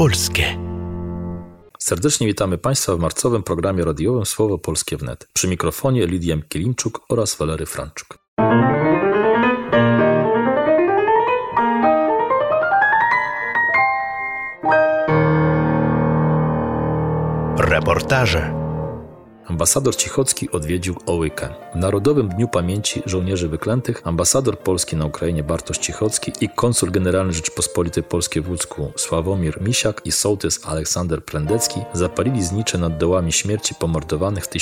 polskie. Serdecznie witamy Państwa w marcowym programie radiowym Słowo Polskie Wnet. Przy mikrofonie Lidia Mkilimczuk oraz Walery Franczuk. Reportaże. Ambasador Cichocki odwiedził Ołykę. W Narodowym Dniu Pamięci Żołnierzy Wyklętych ambasador Polski na Ukrainie Bartosz Cichocki i konsul generalny Rzeczypospolitej Polskiej w Łódzku Sławomir Misiak i sołtys Aleksander Prędecki zapalili znicze nad dołami śmierci pomordowanych w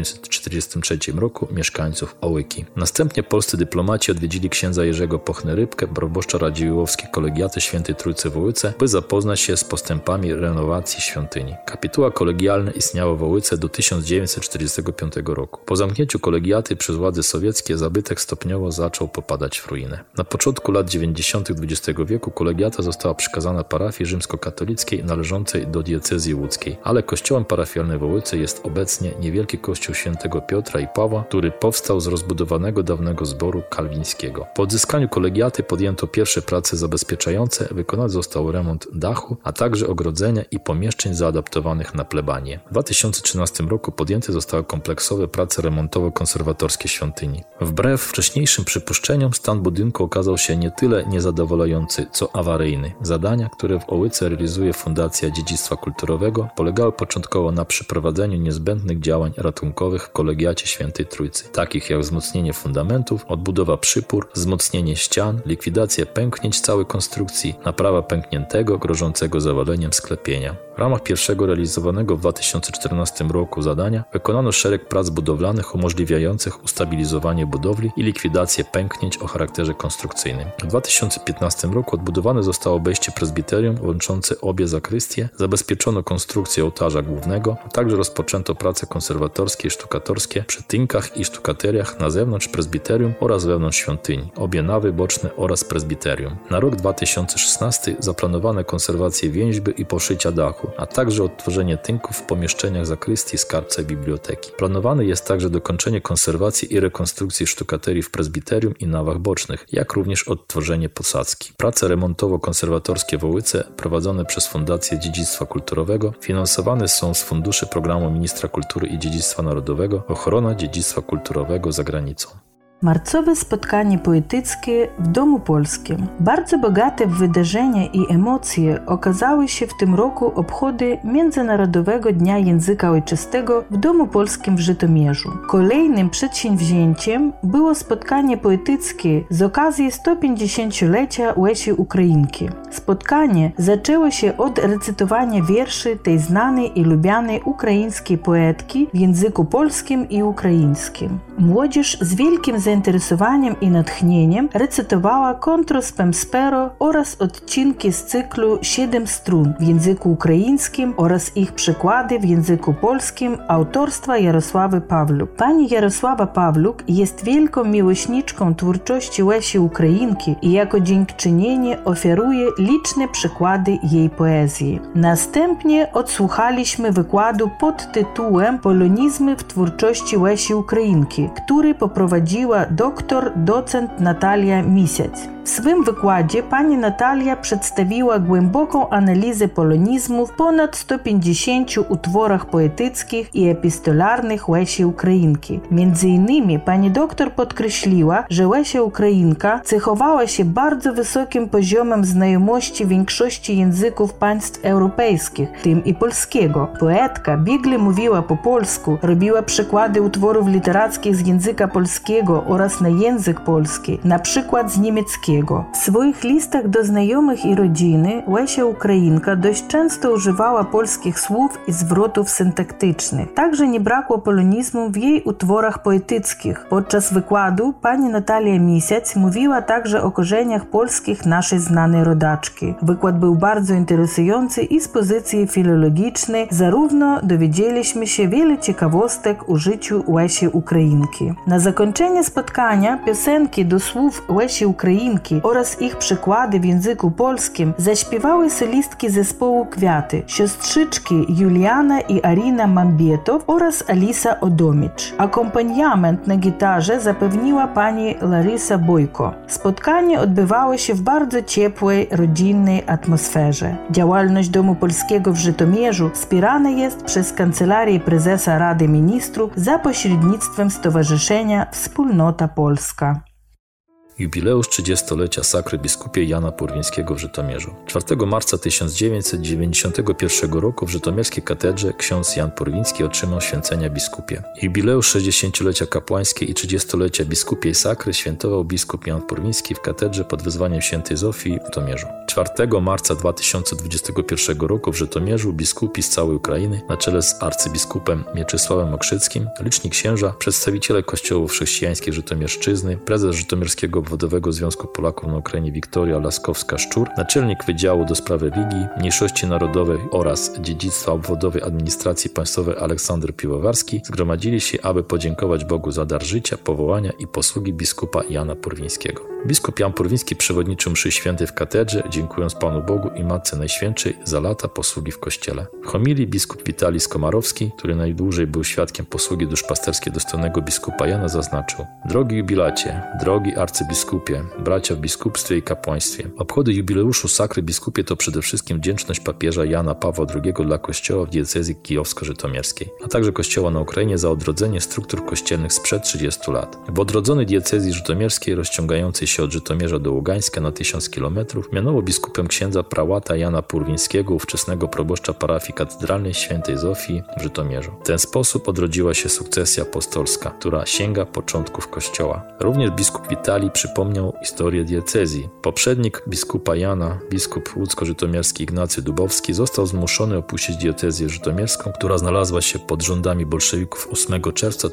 1943 roku mieszkańców Ołyki. Następnie polscy dyplomaci odwiedzili księdza Jerzego Pochny-Rybkę, proboszcza Radziwiłłowskiej Kolegiaty Świętej Trójcy w Ołyce, by zapoznać się z postępami renowacji świątyni. Kapituła kolegialne istniało w Ołyce do 1945 roku. Po zamknięciu kolegiaty przez władze sowieckie zabytek stopniowo zaczął popadać w ruinę. Na początku lat 90. XX wieku kolegiata została przekazana parafii rzymskokatolickiej należącej do diecezji łódzkiej, ale kościołem parafialnym w Ołyce jest obecnie niewielki kościół świętego Piotra i Pawła, który powstał z rozbudowanego dawnego zboru kalwińskiego. Po odzyskaniu kolegiaty podjęto pierwsze prace zabezpieczające, wykonany został remont dachu, a także ogrodzenia i pomieszczeń zaadaptowanych na plebanię. W 2013 roku podjęte zostały kompleksowe prace remontowo-konserwatorskie świątyni. Wbrew wcześniejszym przypuszczeniom stan budynku okazał się nie tyle niezadowalający, co awaryjny. Zadania, które w Ołyce realizuje Fundacja Dziedzictwa Kulturowego, polegały początkowo na przeprowadzeniu niezbędnych działań ratunkowych w kolegiacie Świętej Trójcy, takich jak wzmocnienie fundamentów, odbudowa przypór, wzmocnienie ścian, likwidacja pęknięć całej konstrukcji, naprawa pękniętego, grożącego zawaleniem sklepienia. W ramach pierwszego realizowanego w 2014 roku zadania wykonano szereg prac budowlanych umożliwiających ustabilizowanie budowli i likwidację pęknięć o charakterze konstrukcyjnym. W 2015 roku odbudowane zostało obejście prezbiterium łączące obie zakrystie, zabezpieczono konstrukcję ołtarza głównego, a także rozpoczęto prace konserwatorskie i sztukatorskie przy tynkach i sztukateriach na zewnątrz prezbiterium oraz wewnątrz świątyni, obie nawy boczne oraz prezbiterium. Na rok 2016 zaplanowano konserwację więźby i poszycia dachu, a także odtworzenie tynków w pomieszczeniach zakrystii, skarbca i biblioteki. Planowane jest także dokończenie konserwacji i rekonstrukcji sztukaterii w prezbiterium i nawach bocznych, jak również odtworzenie posadzki. Prace remontowo-konserwatorskie w Ołyce prowadzone przez Fundację Dziedzictwa Kulturowego finansowane są z funduszy programu Ministra Kultury i Dziedzictwa Narodowego Ochrona Dziedzictwa Kulturowego za granicą. Marcowe spotkanie poetyckie w Domu Polskim. Bardzo bogate w wydarzenia i emocje okazały się w tym roku obchody Międzynarodowego Dnia Języka Ojczystego w Domu Polskim w Żytomierzu. Kolejnym przedsięwzięciem było spotkanie poetyckie z okazji 150-lecia Łesi Ukrainki. Spotkanie zaczęło się od recytowania wierszy tej znanej i lubianej ukraińskiej poetki w języku polskim i ukraińskim. Młodzież z wielkim zainteresowaniem i natchnieniem recytowała Kontros Pemspero oraz odcinki z cyklu 7 strun w języku ukraińskim oraz ich przekłady w języku polskim autorstwa Jarosławy Pawluk. Pani Jarosława Pawluk jest wielką miłośniczką twórczości Łesi Ukrainki i jako dziękczynienie oferuje liczne przykłady jej poezji. Następnie odsłuchaliśmy wykładu pod tytułem Polonizmy w twórczości Łesi Ukrainki, który poprowadziła docent Natalia Misiać. W swym wykładzie pani Natalia przedstawiła głęboką analizę polonizmów w ponad 150 utworach poetyckich i epistolarnych Łesi Ukrainki. Między innymi pani doktor podkreśliła, że Łesia Ukrainka cechowała się bardzo wysokim poziomem znajomości większości języków państw europejskich, w tym i polskiego. Poetka biegle mówiła po polsku, robiła przekłady utworów literackich z języka polskiego oraz na język polski, na przykład z niemieckiego. W swoich listach do znajomych i rodziny Łesia Ukrainka dość często używała polskich słów i zwrotów syntaktycznych. Także nie brakło polonizmu w jej utworach poetyckich. Podczas wykładu pani Natalia Misiać mówiła także o korzeniach polskich naszej znanej rodaczki. Wykład był bardzo interesujący i z pozycji filologicznej zarówno dowiedzieliśmy się wiele ciekawostek o życiu Łesi Ukrainki. Na zakończenie spotkania piosenki do słów Łesi Ukrainki piosenki oraz ich przekłady w języku polskim zaśpiewały solistki zespołu Kwiaty, siostrzyczki Juliana i Arina Mambietow oraz Alisa Odomicz. Akompaniament na gitarze zapewniła pani Larysa Bojko. Spotkanie odbywało się w bardzo ciepłej, rodzinnej atmosferze. Działalność Domu Polskiego w Żytomierzu wspierana jest przez Kancelarię Prezesa Rady Ministrów za pośrednictwem Stowarzyszenia Wspólnota Polska. Jubileusz 30-lecia sakry biskupiej Jana Purwińskiego w Żytomierzu. 4 marca 1991 roku w żytomierskiej katedrze ksiądz Jan Purwiński otrzymał święcenia biskupie. Jubileusz 60-lecia kapłańskiej i 30-lecia biskupiej sakry świętował biskup Jan Purwiński w katedrze pod wezwaniem świętej Zofii w Żytomierzu. 4 marca 2021 roku w Żytomierzu biskupi z całej Ukrainy na czele z arcybiskupem Mieczysławem Okrzyckim, liczni księża, przedstawiciele kościołów chrześcijańskich Żytomierszczyzny, prezes Żytomierskiego Obwodowego Związku Polaków na Ukrainie Wiktoria Laskowska-Szczur, naczelnik Wydziału do Spraw Religii, Mniejszości Narodowej oraz Dziedzictwa Obwodowej Administracji Państwowej Aleksander Piwowarski zgromadzili się, aby podziękować Bogu za dar życia, powołania i posługi biskupa Jana Purwińskiego. Biskup Jan Purwiński przewodniczył mszy świętej w katedrze, dziękując Panu Bogu i Matce Najświętszej za lata posługi w Kościele. W homilii biskup Witalij Skomarowski, który najdłużej był świadkiem posługi duszpasterskiej dostojnego biskupa Jana, zaznaczył: Drogi jubilacie, drogi arcybiskupie, bracia w biskupstwie i kapłaństwie. Obchody jubileuszu sakry biskupie to przede wszystkim wdzięczność papieża Jana Pawła II dla Kościoła w diecezji kijowsko-żytomierskiej, a także Kościoła na Ukrainie za odrodzenie struktur kościelnych sprzed 30 lat. W odrodzonej diecezji żytomierskiej, rozciągającej się od Żytomierza do Ługańska na 1000 km, mianował biskupem księdza prałata Jana Purwińskiego, ówczesnego proboszcza parafii katedralnej świętej Zofii w Żytomierzu. W ten sposób odrodziła się sukcesja apostolska, która sięga początków Kościoła. Również biskup Witalij przypomniał historię diecezji. Poprzednik biskupa Jana, biskup łódzko-żytomierski Ignacy Dubowski, został zmuszony opuścić diecezję żytomierską, która znalazła się pod rządami bolszewików 8 czerwca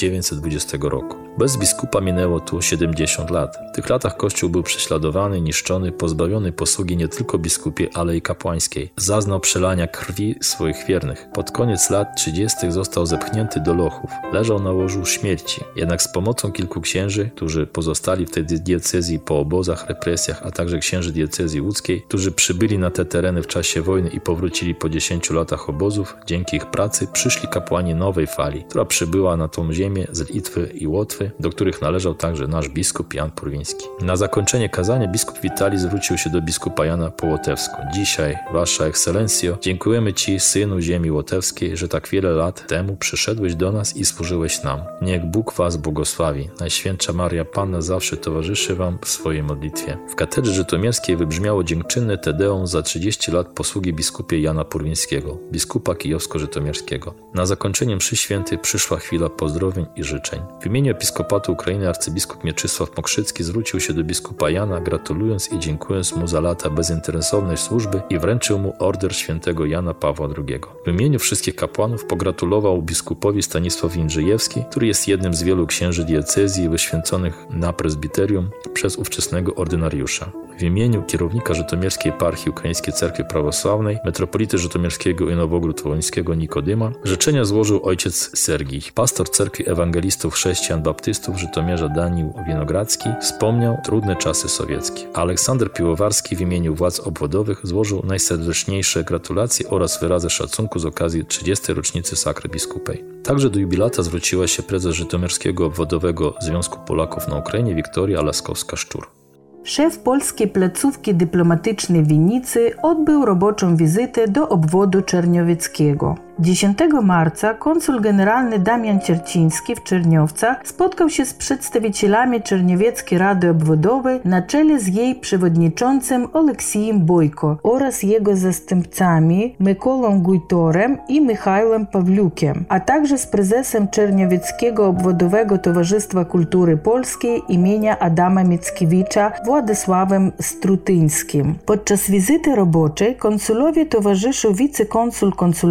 1920 roku. Bez biskupa minęło tu 70 lat. W tych latach Kościół był prześladowany, niszczony, pozbawiony posługi nie tylko biskupie, ale i kapłańskiej. Zaznał przelania krwi swoich wiernych. Pod koniec lat 30. został zepchnięty do lochów. Leżał na łożu śmierci. Jednak z pomocą kilku księży, którzy pozostali w tej diecezji po obozach, represjach, a także księży diecezji łódzkiej, którzy przybyli na te tereny w czasie wojny i powrócili po 10 latach obozów, dzięki ich pracy przyszli kapłani nowej fali, która przybyła na tą ziemię z Litwy i Łotwy, do których należał także nasz biskup Jan Purwiński. Na zakończenie kazania biskup Witalij zwrócił się do biskupa Jana po łotewsku. Dzisiaj, Wasza Ekscelencjo, dziękujemy Ci, synu ziemi łotewskiej, że tak wiele lat temu przyszedłeś do nas i służyłeś nam. Niech Bóg Was błogosławi. Najświętsza Maria Panna zawsze towarzyszy Wam w swojej modlitwie. W katedrze żytomierskiej wybrzmiało dziękczynne Tedeum za 30 lat posługi biskupie Jana Purwińskiego, biskupa kijowsko-żytomierskiego. Na zakończenie mszy świętej przyszła chwila pozdrowień i życzeń. W imieniu episkopatu Ukrainy arcybiskup Mieczysław Mokrzycki zwrócił się do biskupa Jana, gratulując i dziękując mu za lata bezinteresownej służby i wręczył mu order świętego Jana Pawła II. W imieniu wszystkich kapłanów pogratulował biskupowi Stanisław Jędrzejewski, który jest jednym z wielu księży diecezji wyświęconych na prezbiterium przez ówczesnego ordynariusza. W imieniu kierownika żytomierskiej eparchii Ukraińskiej Cerkwi Prawosławnej, metropolity żytomierskiego i Nowogród-Wołyńskiego Nikodyma, życzenia złożył ojciec Sergij. Pastor Cerkwi Ewangelistów Chrześcijan Baptystów Żytomierza Danił Winogrodzki wspomniał trudne czasy sowieckie. Aleksander Piwowarski w imieniu władz obwodowych złożył najserdeczniejsze gratulacje oraz wyrazy szacunku z okazji 30. rocznicy sakry biskupej. Także do jubilata zwróciła się prezes Żytomierskiego Obwodowego Związku Polaków na Ukrainie Wiktoria Laskowska-Szczur. Szef polskiej placówki dyplomatycznej w Winnicy odbył roboczą wizytę do obwodu czerniowieckiego. 10 marca konsul generalny Damian Cierciński w Czerniowcach spotkał się z przedstawicielami Czerniowieckiej Rady Obwodowej na czele z jej przewodniczącym Oleksijem Bojko oraz jego zastępcami Mykolą Gujtorem i Michałem Pawliukiem, a także z prezesem Czerniowieckiego Obwodowego Towarzystwa Kultury Polskiej imienia Adama Mickiewicza Władysławem Strutyńskim. Podczas wizyty roboczej konsulowi towarzyszył wicekonsul konsulatu generalnego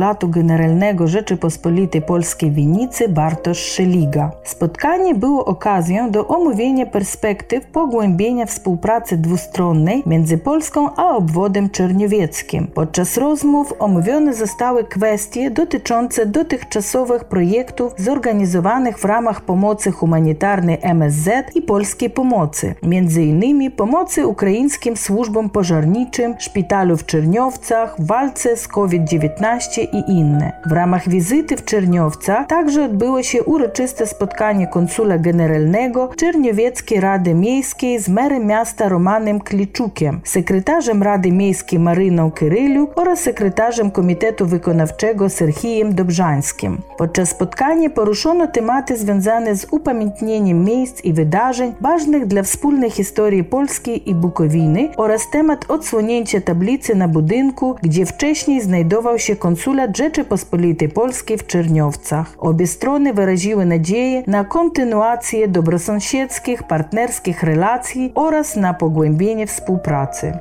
Generalnego Rzeczypospolitej Polskiej w Winnicy Bartosz Szeliga. Spotkanie było okazją do omówienia perspektyw pogłębienia współpracy dwustronnej między Polską a obwodem czerniewieckim. Podczas rozmów omówione zostały kwestie dotyczące dotychczasowych projektów zorganizowanych w ramach pomocy humanitarnej MSZ i polskiej pomocy, m.in. pomocy ukraińskim służbom pożarniczym, szpitalu w Czerniowcach, walce z COVID-19 i inne. W ramach wizyty w Czerniowcach także odbyło się uroczyste spotkanie konsula generalnego Czerniowieckiej Rady Miejskiej z merem miasta Romanem Kliczukiem, sekretarzem Rady Miejskiej Maryną Kyryliuk oraz sekretarzem Komitetu Wykonawczego Serhijem Dobrzańskim. Podczas spotkania poruszono tematy związane z upamiętnieniem miejsc i wydarzeń ważnych dla wspólnej historii Polski i Bukowiny oraz temat odsłonięcia tablicy na budynku, gdzie wcześniej znajdował się konsulat Rzeczypospolitej Polskiej w Czerniowcach. Obie strony wyraziły nadzieję na kontynuację dobrosąsiedzkich, partnerskich relacji oraz na pogłębienie współpracy.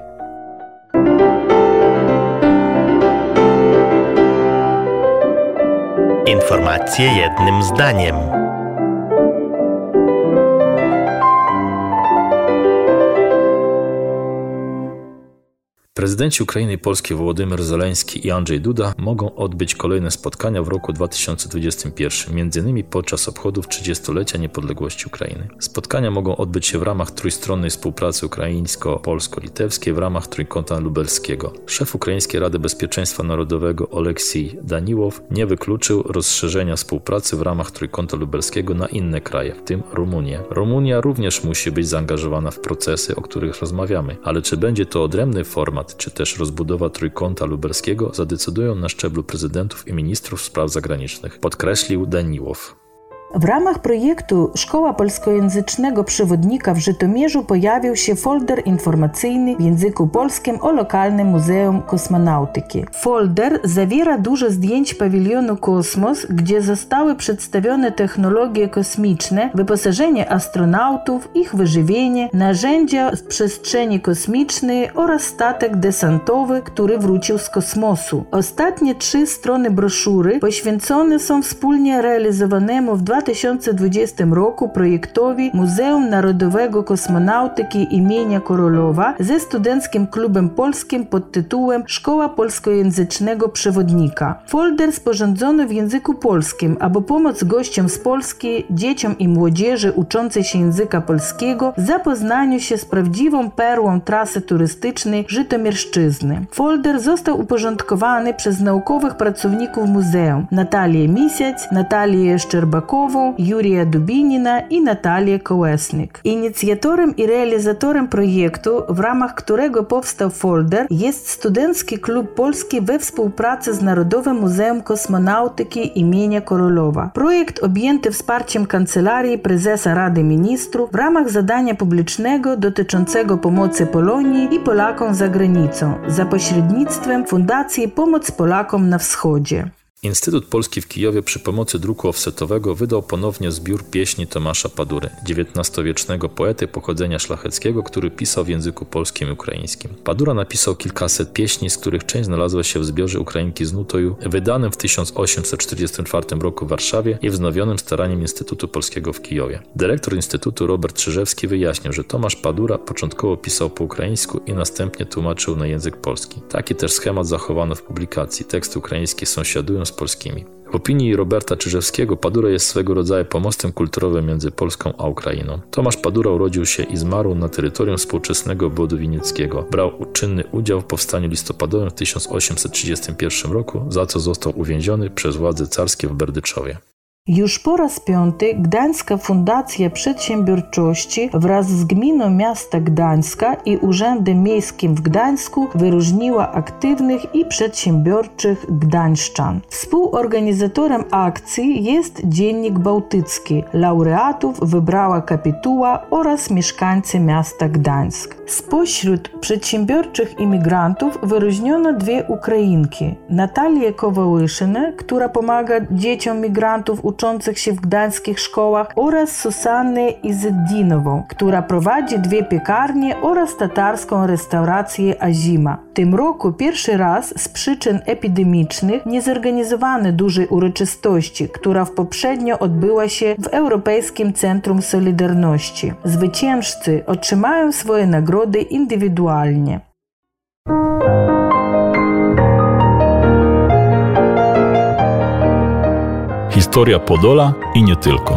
Informacje jednym zdaniem. Prezydenci Ukrainy i Polski Wołodymyr Zeleński i Andrzej Duda mogą odbyć kolejne spotkania w roku 2021, m.in. podczas obchodów 30-lecia niepodległości Ukrainy. Spotkania mogą odbyć się w ramach trójstronnej współpracy ukraińsko-polsko-litewskiej w ramach Trójkąta Lubelskiego. Szef Ukraińskiej Rady Bezpieczeństwa Narodowego Oleksiy Daniłow nie wykluczył rozszerzenia współpracy w ramach Trójkąta Lubelskiego na inne kraje, w tym Rumunię. Rumunia również musi być zaangażowana w procesy, o których rozmawiamy, ale czy będzie to odrębny format, czy też rozbudowa Trójkąta Lubelskiego zadecydują na szczeblu prezydentów i ministrów spraw zagranicznych, podkreślił Daniłow. W ramach projektu Szkoła Polskojęzycznego Przewodnika w Żytomierzu pojawił się folder informacyjny w języku polskim o lokalnym Muzeum Kosmonautyki. Folder zawiera dużo zdjęć pawilionu Kosmos, gdzie zostały przedstawione technologie kosmiczne, wyposażenie astronautów, ich wyżywienie, narzędzia w przestrzeni kosmicznej oraz statek desantowy, który wrócił z kosmosu. Ostatnie 3 strony broszury poświęcone są wspólnie realizowanemu w 2020 roku projektowi Muzeum Narodowego Kosmonautyki imienia Korolowa ze Studenckim Klubem Polskim pod tytułem Szkoła Polskojęzycznego Przewodnika. Folder sporządzono w języku polskim, aby pomóc gościom z Polski, dzieciom i młodzieży uczącej się języka polskiego w zapoznaniu się z prawdziwą perłą trasy turystycznej Żytomierszczyzny. Folder został uporządkowany przez naukowych pracowników muzeum Natalię Misiać, Natalię Szczerbakową, Jurija Dubinina i Natalię Kołesnik. Inicjatorem i realizatorem projektu, w ramach którego powstał folder, jest Studencki Klub Polski we współpracy z Narodowym Muzeum Kosmonautyki imienia Korolowa. Projekt objęty wsparciem Kancelarii Prezesa Rady Ministrów w ramach zadania publicznego dotyczącego pomocy Polonii i Polakom za granicą za pośrednictwem Fundacji Pomoc Polakom na Wschodzie. Instytut Polski w Kijowie przy pomocy druku offsetowego wydał ponownie zbiór pieśni Tomasza Padury, XIX-wiecznego poety pochodzenia szlacheckiego, który pisał w języku polskim i ukraińskim. Padura napisał kilkaset pieśni, z których część znalazła się w zbiorze Ukrainki z Nutoju, wydanym w 1844 roku w Warszawie i wznowionym staraniem Instytutu Polskiego w Kijowie. Dyrektor Instytutu Robert Czyżewski wyjaśnił, że Tomasz Padura początkowo pisał po ukraińsku i następnie tłumaczył na język polski. Taki też schemat zachowano w publikacji. Teksty ukraińskie sąsiadują z polskimi. W opinii Roberta Czyżewskiego Padura jest swego rodzaju pomostem kulturowym między Polską a Ukrainą. Tomasz Padura urodził się i zmarł na terytorium współczesnego obwodu winnickiego. Brał czynny udział w powstaniu listopadowym w 1831 roku, za co został uwięziony przez władze carskie w Berdyczowie. Już po raz 5. Gdańska Fundacja Przedsiębiorczości wraz z Gminą Miasta Gdańska i Urzędem Miejskim w Gdańsku wyróżniła aktywnych i przedsiębiorczych gdańszczan. Współorganizatorem akcji jest Dziennik Bałtycki. Laureatów wybrała kapituła oraz mieszkańcy miasta Gdańsk. Spośród przedsiębiorczych imigrantów wyróżniono 2 Ukrainki. Natalię Kowałyszynę, która pomaga dzieciom migrantów uczących się w gdańskich szkołach oraz Susannę Izzedinową, która prowadzi 2 piekarnie oraz tatarską restaurację Azima. W tym roku pierwszy raz z przyczyn epidemicznych nie zorganizowano dużej uroczystości, która poprzednio odbyła się w Europejskim Centrum Solidarności. Zwycięzcy otrzymają swoje nagrody indywidualnie. Historia Podola i nie tylko.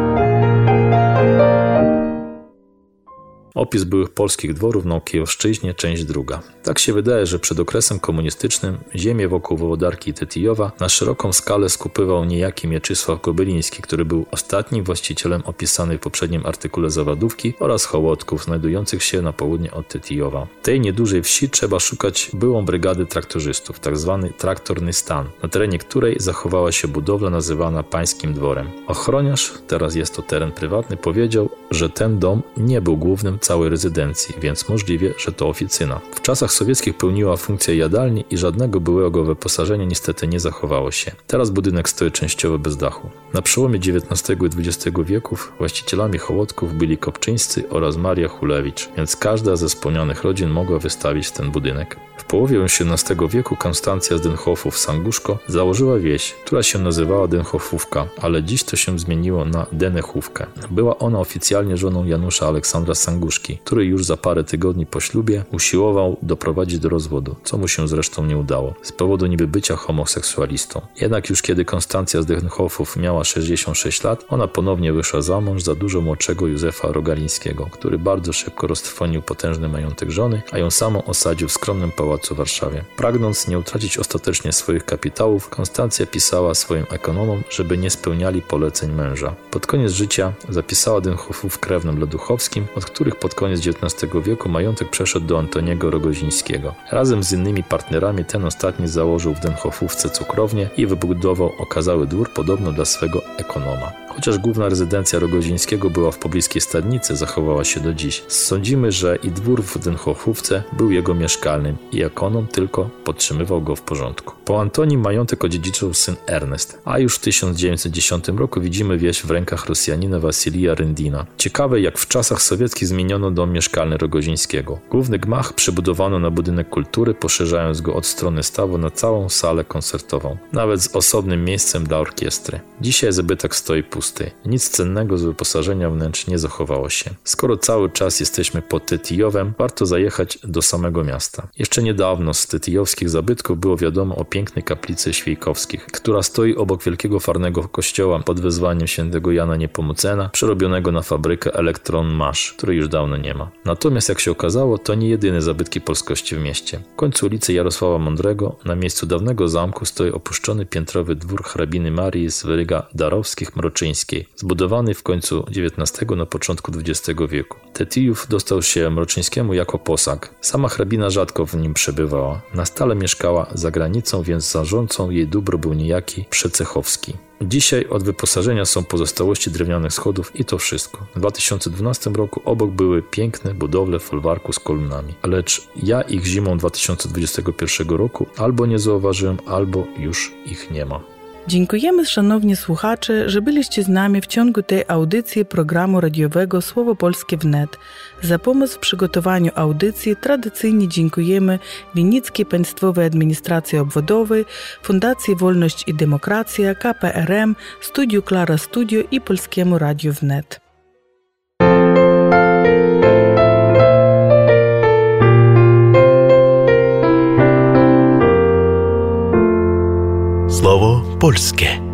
Opis byłych polskich dworów na Kijowszczyźnie, część 2. Tak się wydaje, że przed okresem komunistycznym ziemię wokół Wołodarki i Tetyjowa na szeroką skalę skupywał niejaki Mieczysław Kobyliński, który był ostatnim właścicielem opisanej w poprzednim artykule Zawadówki oraz Hołodków znajdujących się na południe od Tetyjowa. W tej niedużej wsi trzeba szukać byłą brygady traktorzystów, tzw. traktorny stan, na terenie której zachowała się budowla nazywana Pańskim Dworem. Ochroniarz, teraz jest to teren prywatny, powiedział, że ten dom nie był głównym całej rezydencji, więc możliwe, że to oficyna. W czasach sowieckich pełniła funkcję jadalni i żadnego byłego wyposażenia niestety nie zachowało się. Teraz budynek stoi częściowo bez dachu. Na przełomie XIX i XX wieków właścicielami Hołodków byli Kopczyńscy oraz Maria Hulewicz, więc każda ze wspomnianych rodzin mogła wystawić ten budynek. W połowie XVIII wieku Konstancja z Denhoffów-Sanguszko założyła wieś, która się nazywała Denhoffówka, ale dziś to się zmieniło na Denechówkę. Była ona oficjalnie żoną Janusza Aleksandra Sanguszki, który już za parę tygodni po ślubie usiłował doprowadzić do rozwodu, co mu się zresztą nie udało, z powodu niby bycia homoseksualistą. Jednak już kiedy Konstancja z Denhoffów miała 66 lat, ona ponownie wyszła za mąż za dużo młodszego Józefa Rogalińskiego, który bardzo szybko roztrwonił potężny majątek żony, a ją samą osadził w skromnym pałacu w Warszawie. Pragnąc nie utracić ostatecznie swoich kapitałów, Konstancja pisała swoim ekonomom, żeby nie spełniali poleceń męża. Pod koniec życia zapisała Denhoffów krewnym Leduchowskim, od których pod koniec XIX wieku majątek przeszedł do Antoniego Rogozińskiego. Razem z innymi partnerami ten ostatni założył w Denhoffówce cukrownię i wybudował okazały dwór podobno dla swego ekonoma. Chociaż główna rezydencja Rogozińskiego była w pobliskiej stadnicy, zachowała się do dziś. Sądzimy, że i dwór w Denhoffówce był jego mieszkalnym i ekonom tylko podtrzymywał go w porządku. Po Antonim majątek odziedziczył syn Ernest, a już w 1910 roku widzimy wieś w rękach Rosjanina Wasilija Ryndina. Ciekawe, jak w czasach sowieckich zmieniono dom mieszkalny Rogozińskiego. Główny gmach przybudowano na budynek kultury, poszerzając go od strony stawu na całą salę koncertową, nawet z osobnym miejscem dla orkiestry. Dzisiaj zabytek stoi pusty. Nic cennego z wyposażenia wnętrz nie zachowało się. Skoro cały czas jesteśmy pod Tetyjowem, warto zajechać do samego miasta. Jeszcze niedawno z tetyjowskich zabytków było wiadomo o pięknej kaplicy Świejkowskich, która stoi obok wielkiego farnego kościoła pod wezwaniem świętego Jana Niepomucena, przerobionego na fabrykę Elektron Masz, której już dawno nie ma. Natomiast jak się okazało, to nie jedyne zabytki polskości w mieście. W końcu ulicy Jarosława Mądrego na miejscu dawnego zamku stoi opuszczony piętrowy dwór hrabiny Marii z Wyryga Darowskich-Mroczyńskiej, zbudowany w końcu XIX na początku XX wieku. Tetyjów dostał się Mroczyńskiemu jako posag. Sama hrabina rzadko w nim przebywała. Na stale mieszkała za granicą, więc zarządcą jej dóbr był niejaki Przecechowski. Dzisiaj od wyposażenia są pozostałości drewnianych schodów i to wszystko. W 2012 roku obok były piękne budowle folwarku z kolumnami, lecz ja ich zimą 2021 roku albo nie zauważyłem, albo już ich nie ma. Dziękujemy, szanowni słuchacze, że byliście z nami w ciągu tej audycji programu radiowego Słowo Polskie wnet. Za pomoc w przygotowaniu audycji tradycyjnie dziękujemy Winnickiej Państwowej Administracji Obwodowej, Fundacji Wolność i Demokracja, KPRM, Studiu Klara Studio i Polskiemu Radiu Wnet. Słowo polskie.